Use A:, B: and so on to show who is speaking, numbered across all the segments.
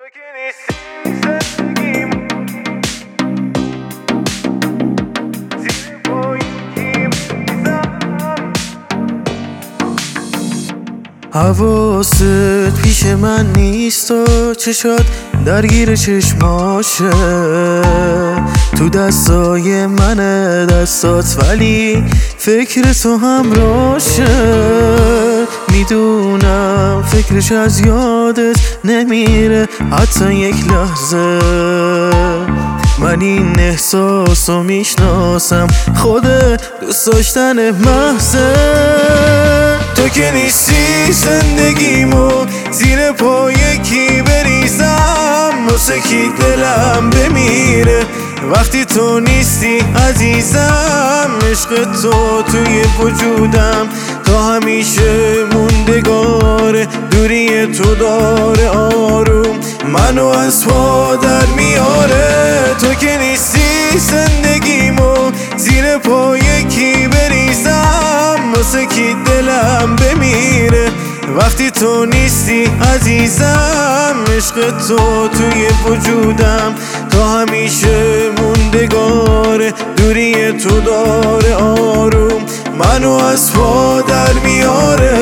A: حواست پیش من نیست و چشات درگیر چشماشه، تو دستای منه دستات ولی فکر تو همراشه. میدونم فکرش از یادت نمیره حتی یک لحظه، من این احساسو میشناسم خود دوست داشتن محضه. تو که نیستی زندگیمو زیر پای کی بریزم، واسه کی دلم بمیره وقتی تو نیستی عزیزم. عشق تو توی وجودم تا همیشه موندگاره، دوری تو داره آروم منو از پا در میاره. تو که نیستی زندگیمو زیر پای کی بریزم، واسه کی دلم بمیره وقتی تو نیستی عزیزم. عشق تو توی وجودم تا همیشه موندگاره، دوری تو داره آروم منو از پا در میاره.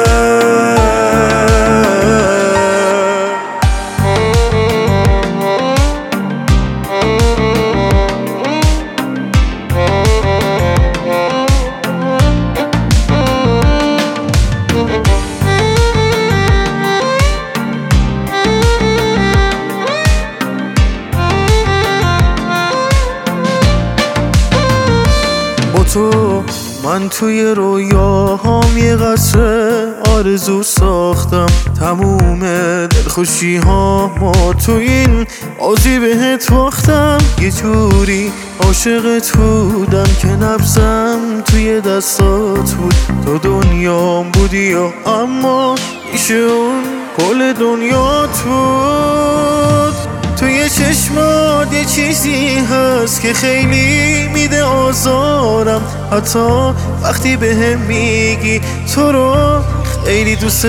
A: تو من توی رویاهام یه قصر آرزو ساختم، تموم دلخوشی هامو تو این بازی بهت باختم. یه جوری عاشقت بودم که نبضم توی دستات بود، تو دنیام بودی و اما میشه اون کل دنیات بود. توی چشمات یه چیزی هست که خیلی میده آزارم، حتی وقتی بهم میگی تو رو خیلی دوست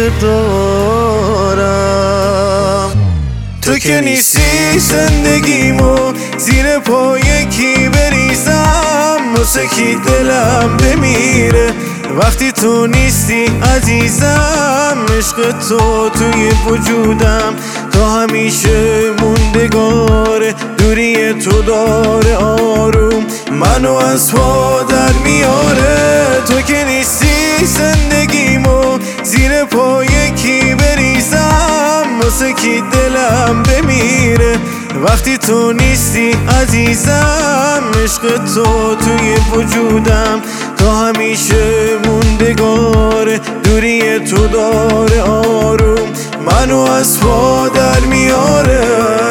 A: دارم. تو که نیستی زندگیمو زیر پای کی بریزم، واسه کی دلم بمیره وقتی تو نیستی عزیزم. عشق تو توی وجودم تا همیشه موندگاره، دوری تو داره آروم منو از پا در میاره. تو که نیستی زندگیمو زیر پای کی بریزم، واسه کی دلم بمیره وقتی تو نیستی عزیزم. عشق تو توی وجودم تا همیشه موندگاره، دوری تو داره آروم منو از پا در میاره.